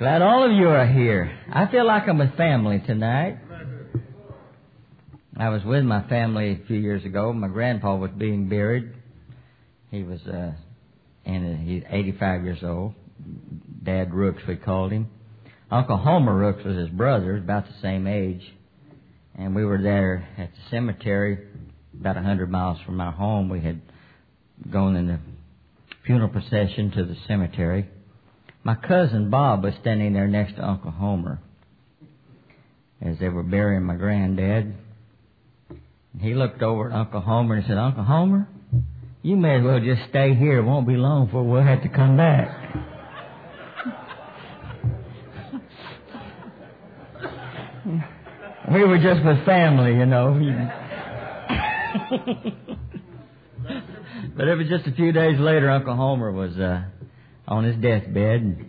Glad all of you are here. I feel like I'm with family tonight. I was with my family a few years ago. My grandpa was being buried. He was he's 85 years old. Dad Rooks, we called him. Uncle Homer Rooks was his brother, about the same age. And we were there at the cemetery, about 100 miles from our home. We had gone in the funeral procession to the cemetery. My cousin Bob was standing there next to Uncle Homer as they were burying my granddad. He looked over at Uncle Homer and said, "Uncle Homer, you may as well just stay here. It won't be long before we'll have to come back." We were just with family, you know. But it was just a few days later, Uncle Homer was on his deathbed.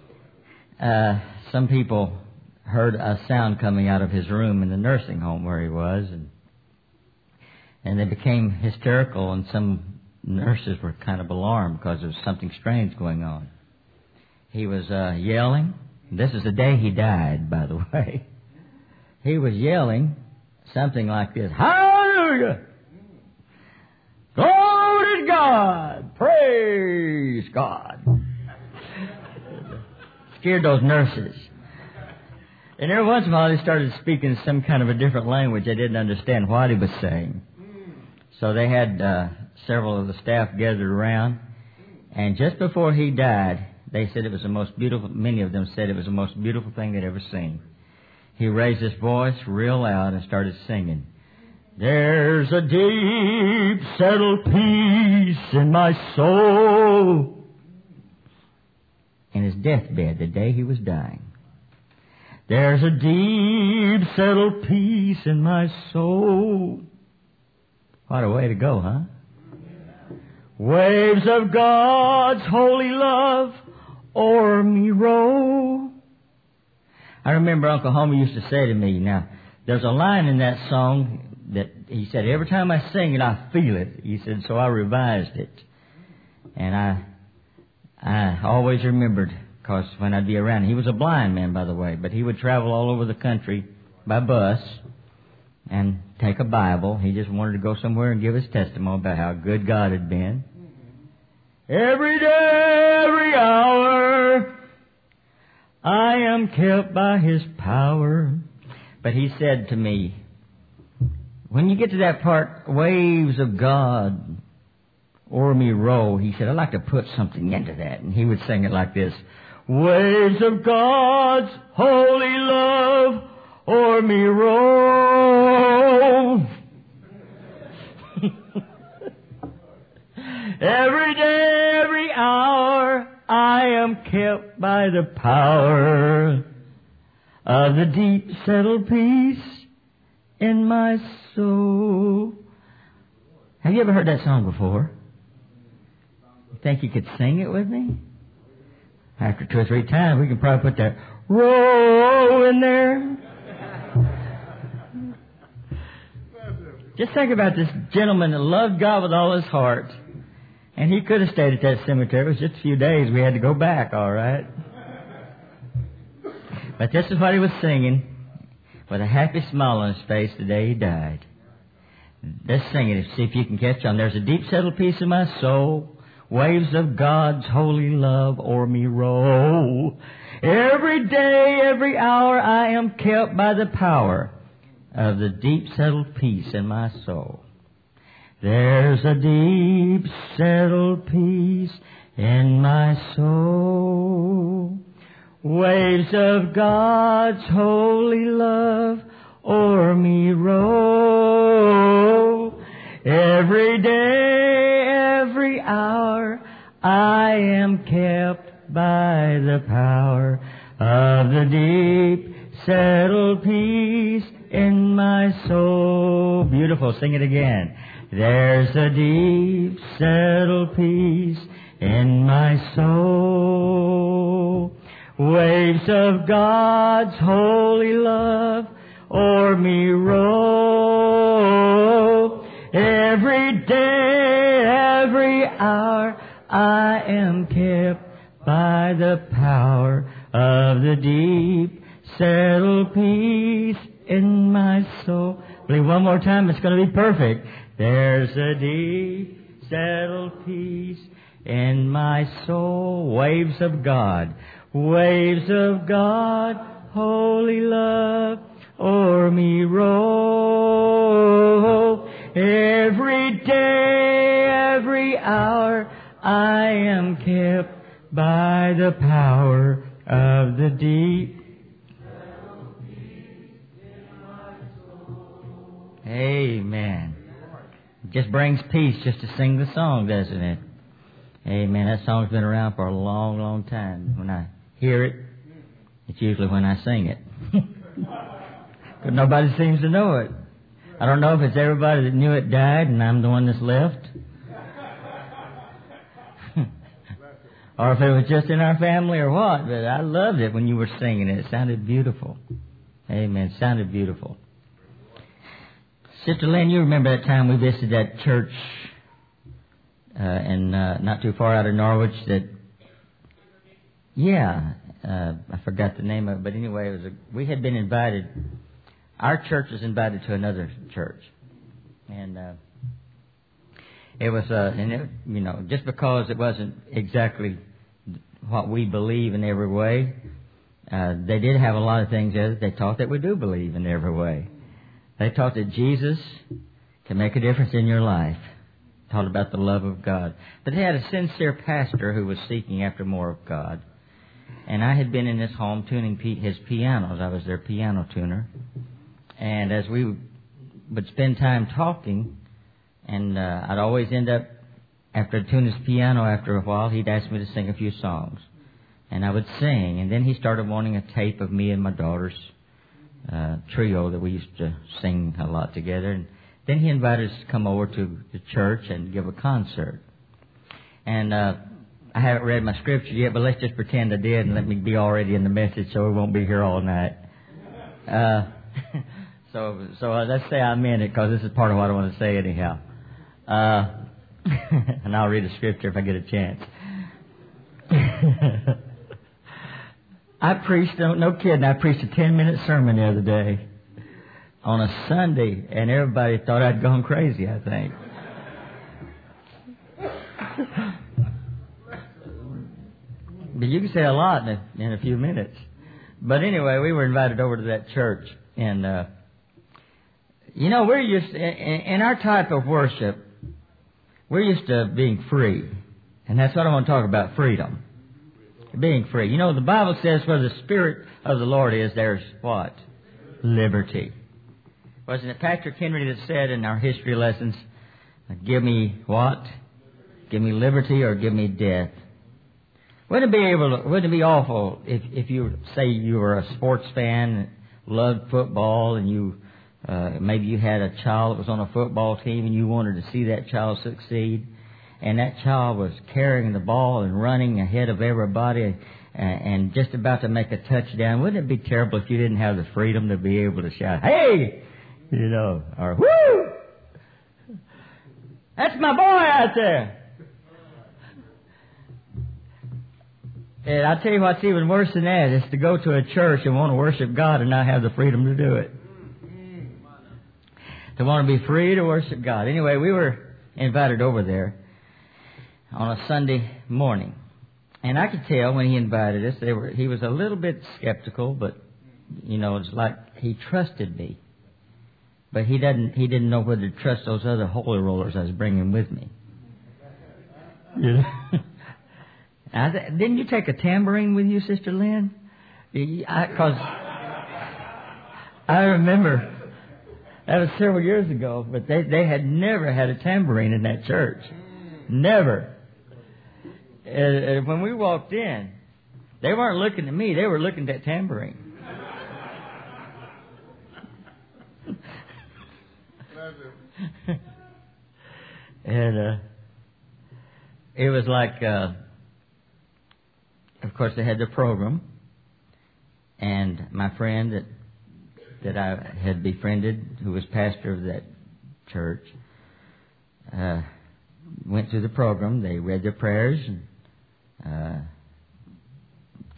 Some people heard a sound coming out of his room in the nursing home where he was, and they became hysterical, and some nurses were kind of alarmed because there was something strange going on. He was yelling. This is the day he died, by the way. He was yelling something like this: "Hallelujah! Glory to God! Praise God!" Scared those nurses. And every once in a while he started speaking some kind of a different language. They didn't understand what he was saying. So they had several of the staff gathered around. And just before he died, they said it was the most beautiful, many of them said it was the most beautiful thing they'd ever seen. He raised his voice real loud and started singing. "There's a deep, settled peace in my soul." In his deathbed, the day he was dying. "There's a deep, settled peace in my soul." What a way to go, huh? "Waves of God's holy love o'er me roll." I remember Uncle Homer used to say to me, now, there's a line in that song that he said, every time I sing it, I feel it. He said, so I revised it. And I always remembered, because when I'd be around, he was a blind man, by the way, but he would travel all over the country by bus and take a Bible. He just wanted to go somewhere and give his testimony about how good God had been. Every day, every hour, I am kept by His power. But he said to me, when you get to that part, waves of God o'er me roll, he said, I'd like to put something into that. And he would sing it like this: waves of God's holy love o'er me roll. Every day, every hour, I am kept by the power of the deep settled peace in my soul. Have you ever heard that song before? You think you could sing it with me? After 2 or 3 times, we can probably put that roll in there. Just think about this gentleman that loved God with all his heart. And he could have stayed at that cemetery. It was just a few days. We had to go back, all right? But this is what he was singing with a happy smile on his face the day he died. Let's sing it. See if you can catch on. There's a deep settled peace in my soul. Waves of God's holy love o'er me roll. Every day, every hour, I am kept by the power of the deep settled peace in my soul. There's a deep settled peace in my soul. Waves of God's holy love o'er me roll. Every day, every hour, I am kept by the power of the deep settled peace in my soul. Beautiful. Sing it again. There's a deep settled peace in my soul. Waves of God's holy love o'er me roll. Every day, every hour, I am kept by the power of the deep. Settle peace in my soul. Believe one more time, it's going to be perfect. There's a deep, settled peace in my soul. Waves of God, holy love, o'er me roll. Every day, every hour, I am kept by the power of the deep. Amen. It just brings peace just to sing the song, doesn't it? Amen. That song's been around for a long, long time. When I hear it, it's usually when I sing it. But nobody seems to know it. I don't know if it's everybody that knew it died and I'm the one that's left. Or if it was just in our family or what. But I loved it when you were singing it. It sounded beautiful. Amen. It sounded beautiful. Sister Lynn, you remember that time we visited that church not too far out of Norwich that... Yeah. I forgot the name of it. But anyway, we had been invited... Our church was invited to another church. And it was... just because it wasn't exactly what we believe in every way, they did have a lot of things that they taught that we do believe in every way. They taught that Jesus can make a difference in your life. Taught about the love of God. But they had a sincere pastor who was seeking after more of God. And I had been in his home tuning his pianos. I was their piano tuner. And as we would spend time talking, and I'd always end up, after I'd tune his piano after a while, he'd ask me to sing a few songs. And I would sing. And then he started wanting a tape of me and my daughter's trio that we used to sing a lot together. And then he invited us to come over to the church and give a concert. And I haven't read my scripture yet, but let's just pretend I did and let me be already in the message so we won't be here all night. So let's say I'm in it because this is part of what I want to say anyhow. And I'll read the scripture if I get a chance. I preached, no kidding, I preached a 10-minute sermon the other day on a Sunday, and everybody thought I'd gone crazy, I think. But you can say a lot in a few minutes. But anyway, we were invited over to that church, and, we're used, in our type of worship, we're used to being free. And that's what I want to talk about, freedom. Being free. The Bible says where the Spirit of the Lord is, there's what? Liberty. Wasn't it Patrick Henry that said in our history lessons, give me what? Give me liberty or give me death. Wouldn't it be awful if you say you were a sports fan, loved football, and you maybe you had a child that was on a football team and you wanted to see that child succeed, and that child was carrying the ball and running ahead of everybody and just about to make a touchdown. Wouldn't it be terrible if you didn't have the freedom to be able to shout, hey! Or whoo! That's my boy out there! And I'll tell you what's even worse than that is to go to a church and want to worship God and not have the freedom to do it. To want to be free to worship God. Anyway, we were invited over there on a Sunday morning. And I could tell when he invited us, he was a little bit skeptical, but, it's like he trusted me. But he didn't know whether to trust those other holy rollers I was bringing with me. Didn't you take a tambourine with you, Sister Lynn? Because I remember, that was several years ago, but they had never had a tambourine in that church. Never. And when we walked in, they weren't looking at me, they were looking at that tambourine. And it was like, of course, they had the program, and my friend that I had befriended, who was pastor of that church, went through the program. They read their prayers, and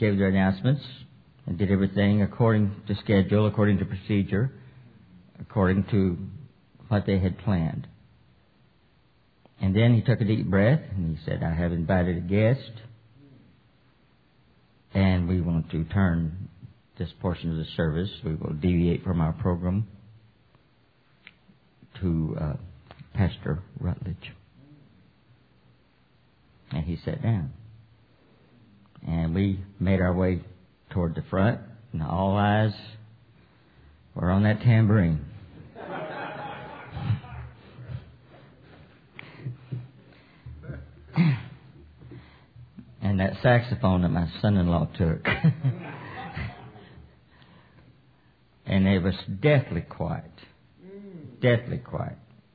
gave their announcements and did everything according to schedule, according to procedure, according to what they had planned. And then he took a deep breath and he said, I have invited a guest, and we want to turn this portion of the service. We will deviate from our program to Pastor Rutledge. And he sat down. And we made our way toward the front, and all eyes were on that tambourine. And that saxophone that my son-in-law took. And it was deathly quiet. Deathly quiet.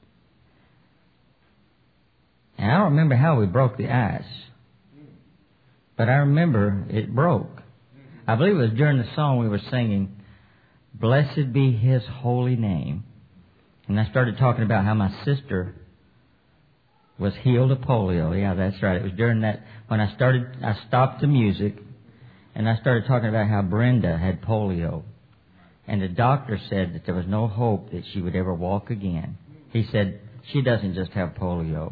And I don't remember how we broke the ice. But I remember it broke. I believe it was during the song we were singing, Blessed be His holy name. And I started talking about how my sister was healed of polio. Yeah, that's right. It was during that, when I stopped the music, and I started talking about how Brenda had polio. And the doctor said that there was no hope that she would ever walk again. He said, she doesn't just have polio.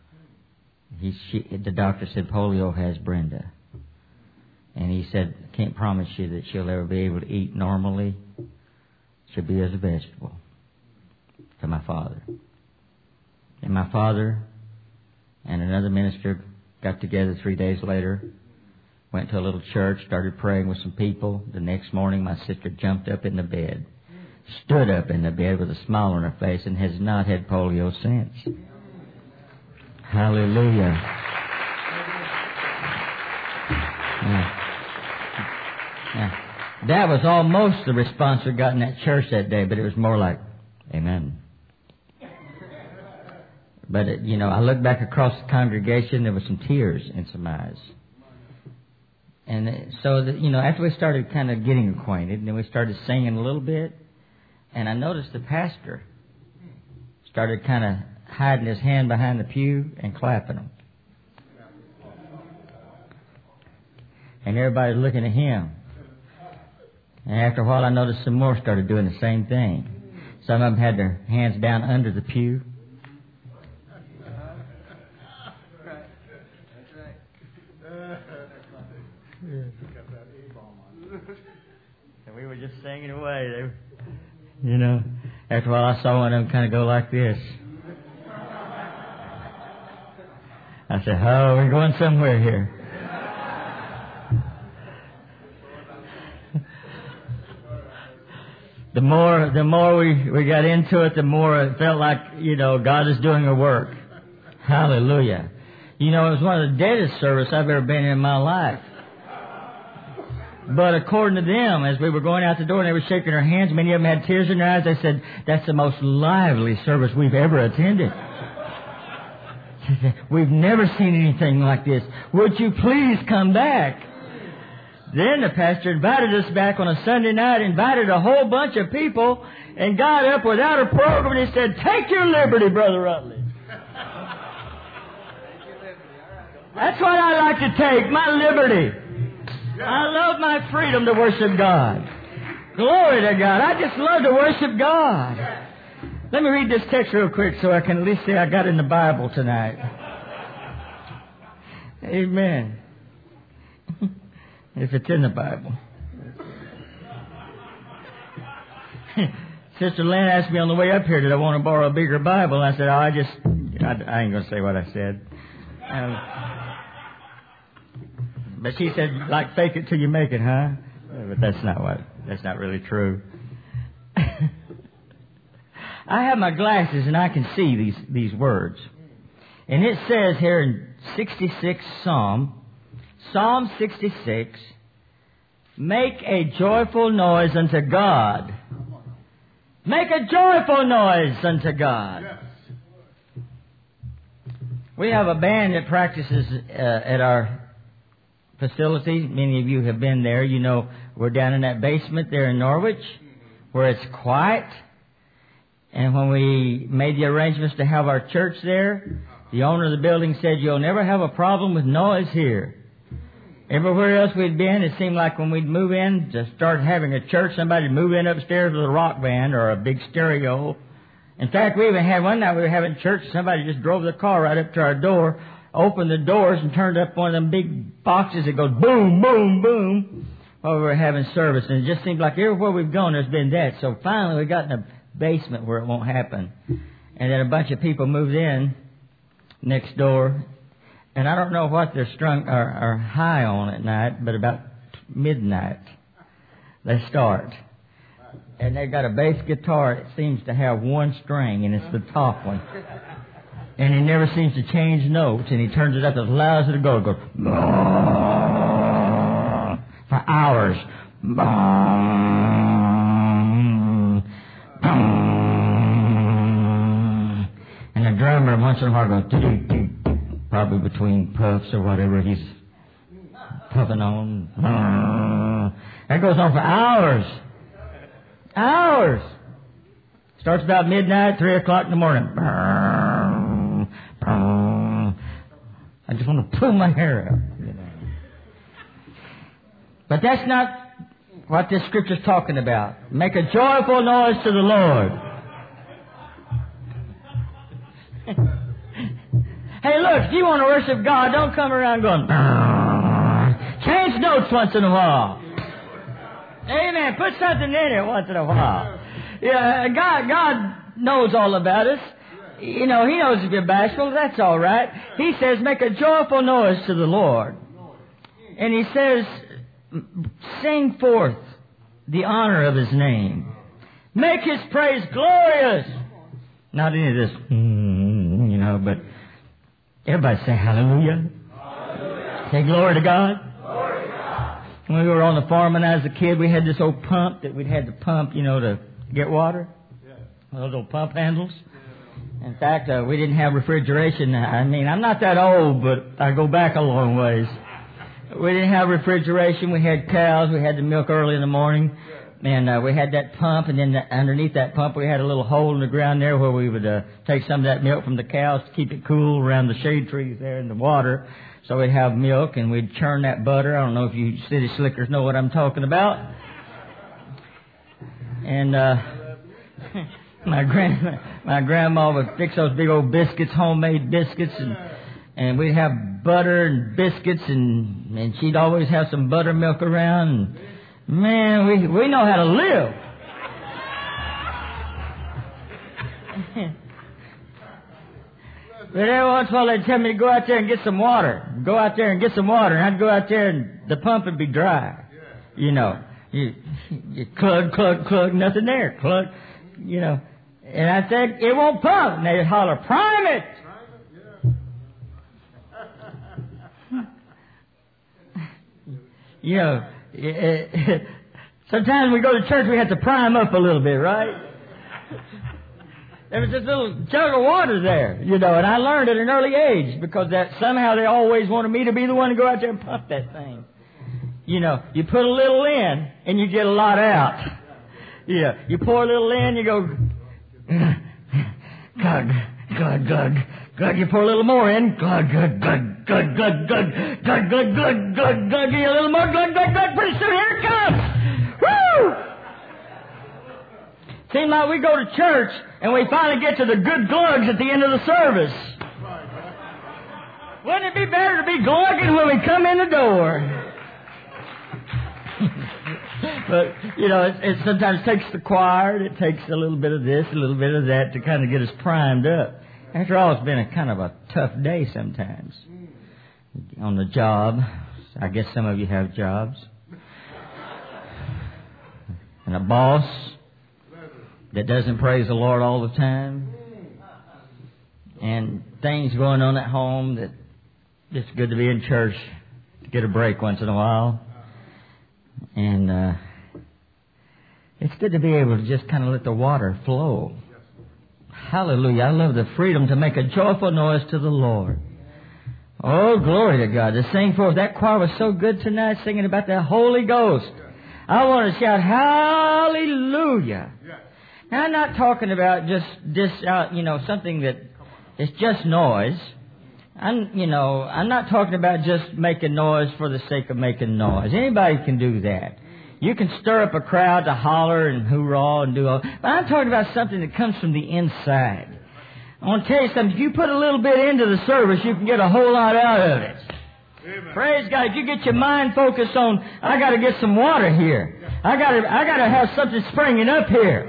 The doctor said, polio has Brenda. And he said, I can't promise you that she'll ever be able to eat normally. She'll be as a vegetable. To my father. And my father and another minister got together 3 days later, went to a little church, started praying with some people. The next morning, my sister jumped up in the bed, stood up in the bed with a smile on her face, and has not had polio since. Hallelujah. Now, that was almost the response we got in that church that day, but it was more like, amen. But, I looked back across the congregation, there were some tears in some eyes. And so, after we started kind of getting acquainted, and then we started singing a little bit, and I noticed the pastor started kind of hiding his hand behind the pew and clapping them. And everybody was looking at him. And after a while, I noticed some more started doing the same thing. Some of them had their hands down under the pew. And we were just singing away. After a while, I saw one of them kind of go like this. I said, oh, we're going somewhere here. The more we got into it, the more it felt like, God is doing a work. Hallelujah. It was one of the deadest services I've ever been in my life. But according to them, as we were going out the door and they were shaking their hands, many of them had tears in their eyes, they said, that's the most lively service we've ever attended. We've never seen anything like this. Would you please come back? Then the pastor invited us back on a Sunday night, invited a whole bunch of people, and got up without a program and he said, take your liberty, Brother Rutledge. That's what I like to take, my liberty. I love my freedom to worship God. Glory to God. I just love to worship God. Let me read this text real quick so I can at least say I got in the Bible tonight. Amen. If it's in the Bible. Sister Lynn asked me on the way up here, did I want to borrow a bigger Bible? And I said, I ain't going to say what I said. But she said, like, fake it till you make it, huh? But that's not really true. I have my glasses and I can see these words. And it says here in 66 Psalm 66, make a joyful noise unto God. Make a joyful noise unto God. We have a band that practices at our facility. Many of you have been there. We're down in that basement there in Norwich where it's quiet. And when we made the arrangements to have our church there, the owner of the building said, you'll never have a problem with noise here. Everywhere else we'd been, it seemed like when we'd move in to start having a church, somebody'd move in upstairs with a rock band or a big stereo. In fact, we even had one night we were having church, somebody just drove the car right up to our door, opened the doors and turned up one of them big boxes that goes boom, boom, boom while we were having service. And it just seemed like everywhere we've gone there's been that. So finally we got in a basement where it won't happen. And then a bunch of people moved in next door. And I don't know what they're strung or high on at night, but about midnight they start. And they've got a bass guitar that seems to have one string, and it's the top one. And he never seems to change notes, and he turns it up as loud as it'll go. It goes for hours. And the drummer once in a while goes, probably between puffs or whatever he's puffing on. That goes on for hours. Hours. Starts about midnight, 3 o'clock in the morning. I just want to pull my hair out. You know. But that's not what this scripture's talking about. Make a joyful noise to the Lord. Hey, look, if you want to worship God, don't come around going, change notes once in a while. Amen. Put something in it once in a while. Yeah, God knows all about us. You know, He knows if you're bashful. That's all right. He says, make a joyful noise to the Lord. And He says, sing forth the honor of His name. Make His praise glorious. Not any of this, you know, but everybody say hallelujah. Hallelujah. Say glory to God. Glory to God. When we were on the farm when I was a kid, we had this old pump that we'd had to pump, you know, to get water. Yeah. Those old pump handles. Yeah. In fact, we didn't have refrigeration. I mean, I'm not that old, but I go back a long ways. We didn't have refrigeration. We had cows. We had to milk early in the morning. And we had that pump, and then underneath that pump we had a little hole in the ground there where we would take some of that milk from the cows to keep it cool around the shade trees there in the water. So we'd have milk, and we'd churn that butter. I don't know if you city slickers know what I'm talking about. And my grandma would fix those big old biscuits, homemade biscuits, and we'd have butter and biscuits, and she'd always have some buttermilk around. And, man, we know how to live. But every once in a while they'd tell me to go out there and get some water. Go out there and get some water. And I'd go out there and the pump would be dry. You know, you clug, nothing there. Clug, you know. And I said, it won't pump. And they'd holler, prime it. You know, sometimes we go to church, we have to prime up a little bit, right? There was this little jug of water there, you know, and I learned at an early age because that somehow they always wanted me to be the one to go out there and pump that thing. You know, you put a little in and you get a lot out. Yeah, you pour a little in, you go, glug, glug, glug. Glug, you pour a little more in. Glug, glug, glug, glug, glug, glug, glug, glug, glug, glug, glug, a little more. Glug, glug, glug. Pretty soon here it comes. Woo! Seems like we go to church and we finally get to the good glugs at the end of the service. Wouldn't it be better to be glugging when we come in the door? But, you know, it sometimes takes the choir. It takes a little bit of this, a little bit of that to kind of get us primed up. After all, it's been a kind of a tough day sometimes. On the job. I guess some of you have jobs. And a boss that doesn't praise the Lord all the time. And things going on at home that it's good to be in church to get a break once in a while. And it's good to be able to just kind of let the water flow. Hallelujah. I love the freedom to make a joyful noise to the Lord. Oh, glory to God. To sing forth. That choir was so good tonight singing about the Holy Ghost. I want to shout, hallelujah. Now, I'm not talking about just this, you know, something that is just noise. I'm not talking about just making noise for the sake of making noise. Anybody can do that. You can stir up a crowd to holler and hoorah and do all. But I'm talking about something that comes from the inside. I want to tell you something. If you put a little bit into the service, you can get a whole lot out of it. Amen. Praise God. If you get your mind focused on, I got to get some water here. I got to have something springing up here.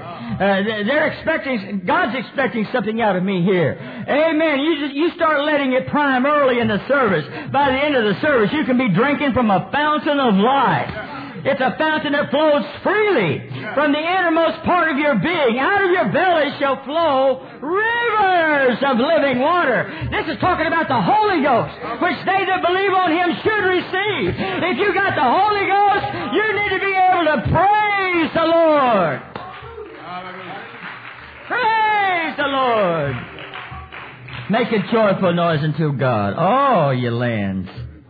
God's expecting something out of me here. Amen. You start letting it prime early in the service. By the end of the service, you can be drinking from a fountain of life. It's a fountain that flows freely from the innermost part of your being. Out of your belly shall flow rivers of living water. This is talking about the Holy Ghost, which they that believe on Him should receive. If you got the Holy Ghost, you need to be able to praise the Lord. Praise the Lord. Make a joyful noise unto God, all ye lands.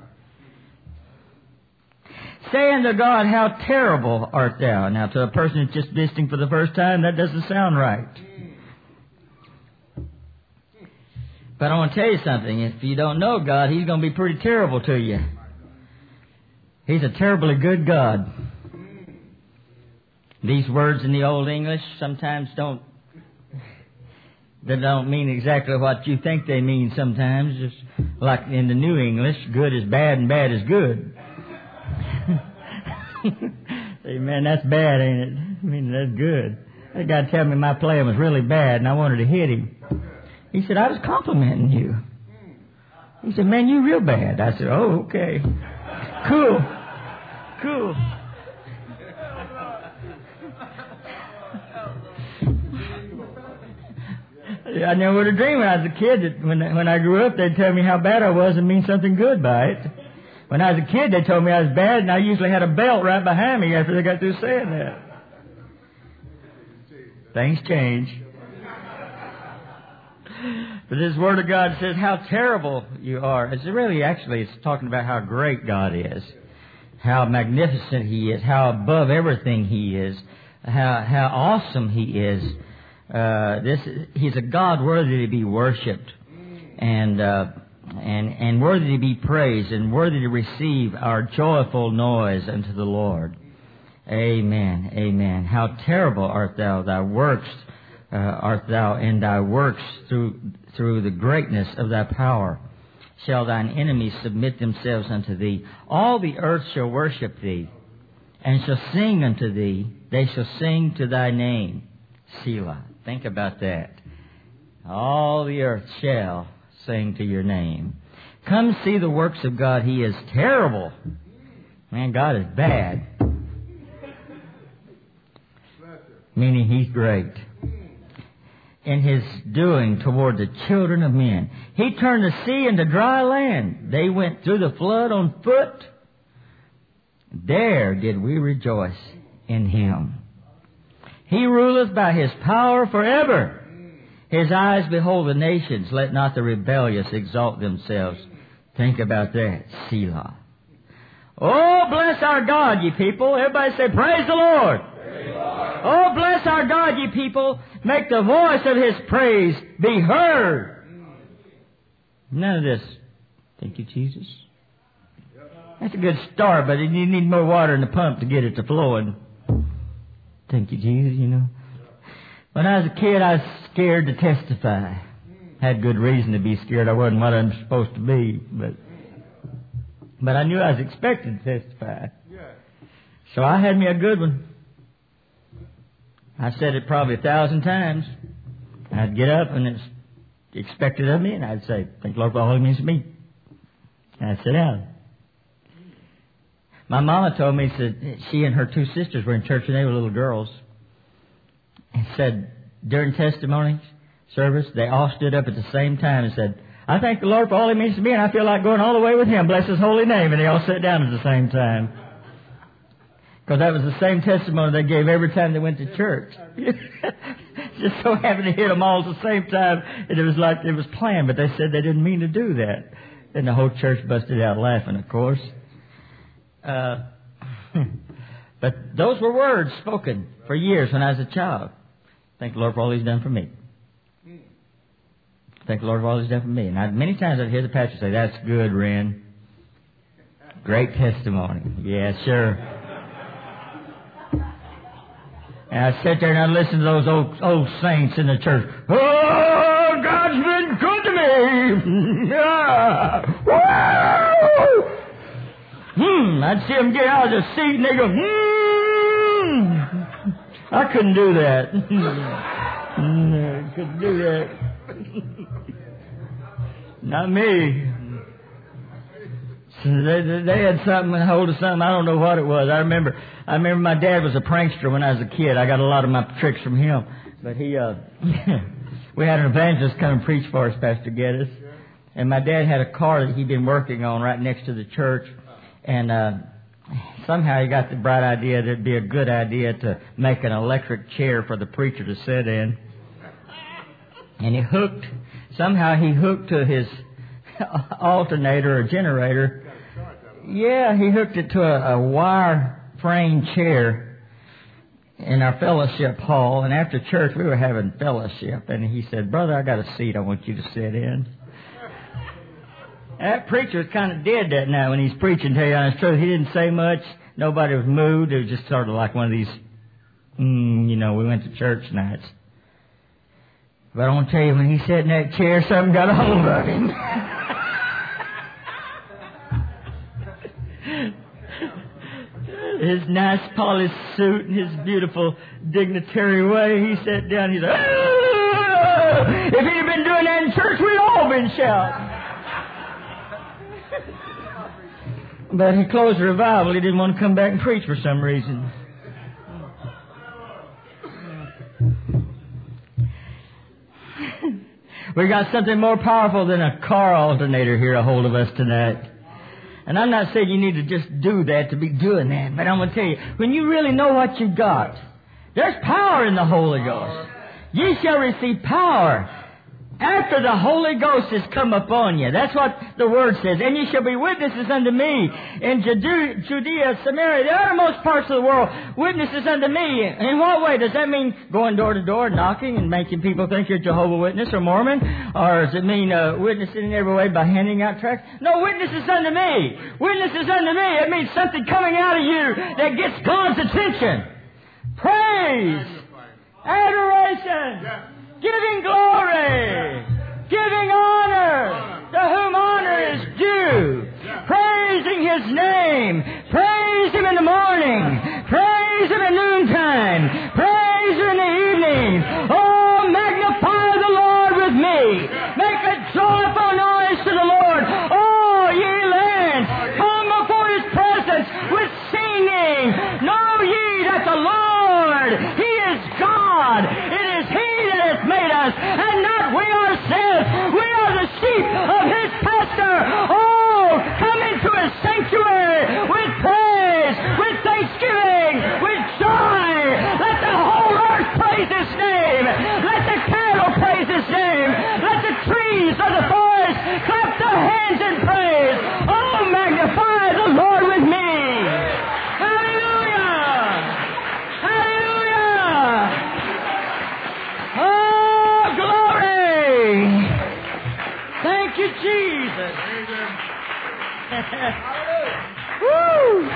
Say unto God, how terrible art thou. Now, to a person that's just visiting for the first time, that doesn't sound right. But I want to tell you something. If you don't know God, He's going to be pretty terrible to you. He's a terribly good God. These words in the Old English sometimes don't mean exactly what you think they mean sometimes. Just like in the New English, good is bad and bad is good. Amen, that's bad, ain't it? I mean, that's good. That guy told me my playing was really bad and I wanted to hit him. He said, I was complimenting you. He said, man, you real bad. I said, oh, okay. Cool. I never would have dreamed when I was a kid that when I grew up, they'd tell me how bad I was and mean something good by it. When I was a kid, they told me I was bad, and I usually had a belt right behind me after they got through saying that. Things change. But this Word of God says how terrible you are. It's talking about how great God is, how magnificent He is, how above everything He is, how awesome He is. He's a God worthy to be worshipped, and worthy to be praised, and worthy to receive our joyful noise unto the Lord. Amen. Amen. How terrible art thou! Thy works art thou, and thy works through the greatness of thy power. Shall thine enemies submit themselves unto thee? All the earth shall worship thee, and shall sing unto thee. They shall sing to thy name. Selah. Think about that. All the earth shall sing to your name. Come see the works of God. He is terrible. Man, God is bad. Meaning He's great. In His doing toward the children of men. He turned the sea into dry land. They went through the flood on foot. There did we rejoice in Him. He ruleth by His power forever. His eyes behold the nations. Let not the rebellious exalt themselves. Think about that. Selah. Oh, bless our God, ye people. Everybody say, praise the Lord. Praise the Lord. Oh, bless our God, ye people. Make the voice of His praise be heard. None of this. Thank you, Jesus. That's a good start, but you need more water in the pump to get it to flowing. Thank you, Jesus, you know. When I was a kid, I was scared to testify. Had good reason to be scared. I wasn't what I'm supposed to be, but I knew I was expected to testify. So I had me a good one. I said it probably 1,000 times. I'd get up and it's expected of me, and I'd say, thank the Lord for all He means to me. And I'd sit down. My mama told me, said she and her 2 sisters were in church and they were little girls. And said during testimony service, they all stood up at the same time and said, I thank the Lord for all He means to me, and I feel like going all the way with Him. Bless His holy name. And they all sat down at the same time. Because that was the same testimony they gave every time they went to church. Just so happened to hit them all at the same time. And it was like it was planned, but they said they didn't mean to do that. And the whole church busted out laughing, of course. But those were words spoken for years when I was a child. Thank the Lord for all He's done for me. Thank the Lord for all He's done for me. And many times I'd hear the pastor say, "That's good, Ren. Great testimony." Yeah, sure. And I sit there and I listen to those old saints in the church. "Oh, God's been good to me." I'd see them get out of the seat and they go, I couldn't do that. I couldn't do that. Not me. So they had something, a hold of something. I don't know what it was. I remember my dad was a prankster when I was a kid. I got a lot of my tricks from him. But we had an evangelist come and preach for us, Pastor Geddes. And my dad had a car that he'd been working on right next to the church. And somehow he got the bright idea that it'd be a good idea to make an electric chair for the preacher to sit in. And he hooked to his alternator or generator. Yeah, he hooked it to a wire frame chair in our fellowship hall. And after church, we were having fellowship. And he said, "Brother, I got a seat I want you to sit in." That preacher was kind of dead that night when he's preaching, tell you the honest truth. He didn't say much. Nobody was moved. It was just sort of like one of these, we went to church nights. But I want to tell you, when he sat in that chair, something got a hold of him. His nice polished suit and his beautiful dignitary way, he sat down, he said, "Oh, if he'd have been doing that in church, we'd all been shouting." But he closed the revival. He didn't want to come back and preach for some reason. We got something more powerful than a car alternator here a hold of us tonight. And I'm not saying you need to just do that to be doing that, but I'm going to tell you, when you really know what you've got, there's power in the Holy Ghost. Ye shall receive power after the Holy Ghost has come upon you. That's what the Word says. And ye shall be witnesses unto me in Judea, Samaria, the uttermost parts of the world, witnesses unto me. In what way? Does that mean going door to door, knocking, and making people think you're Jehovah's Witness or Mormon? Or does it mean witnessing in every way by handing out tracts? No, witnesses unto me. Witnesses unto me. It means something coming out of you that gets God's attention. Praise. Adoration. Giving glory, giving honor, to whom honor is due, praising His name, praise Him in the morning, praise Him at noontime, praise Him in the evening. Oh, magnify the Lord with me, make a joyful noise to the Lord, all ye lands, come before His presence with singing. Know ye that the Lord, He is God. It is He made us, and not we ourselves. We are the sheep of His pasture. Oh, come into His sanctuary with praise, with thanksgiving, with joy. Let the whole earth praise His name. Let the cattle praise His name. Let the trees of the forest clap their hands in praise. Oh, magnify the Lord with me. Hallelujah! Hallelujah! Thank you, Jesus. Woo!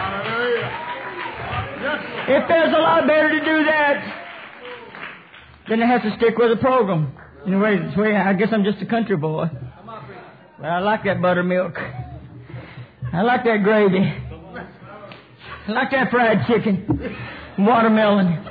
It feels a lot better to do that than to have to stick with a program. Anyway, I guess I'm just a country boy. But I like that buttermilk. I like that gravy. I like that fried chicken. Watermelon.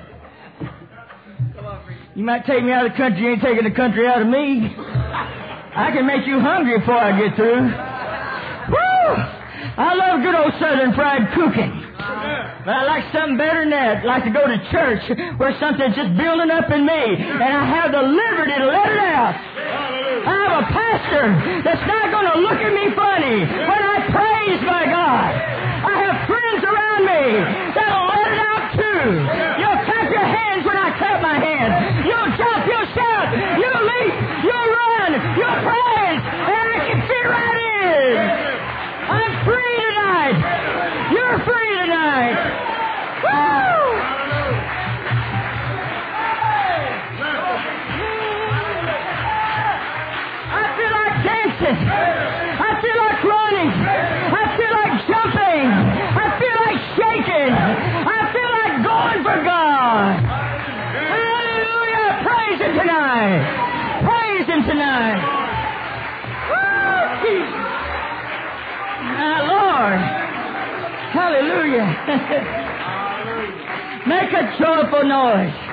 You might take me out of the country. You ain't taking the country out of me. I can make you hungry before I get through. Woo! I love good old southern fried cooking. But I like something better than that. I like to go to church where something's just building up in me and I have the liberty to let it out. I have a pastor that's not going to look at me funny when I praise my God. I have friends around me that'll let it out too. You'll clap your hands when I clap my hands. You'll jump, you'll shout, you'll leap, you'll run, you'll praise, and I can fit right in. I'm free tonight. You're free tonight. Woo! I Praise Him tonight. Praise Him tonight. Woo, Jesus. My Lord. Hallelujah. Make a joyful noise.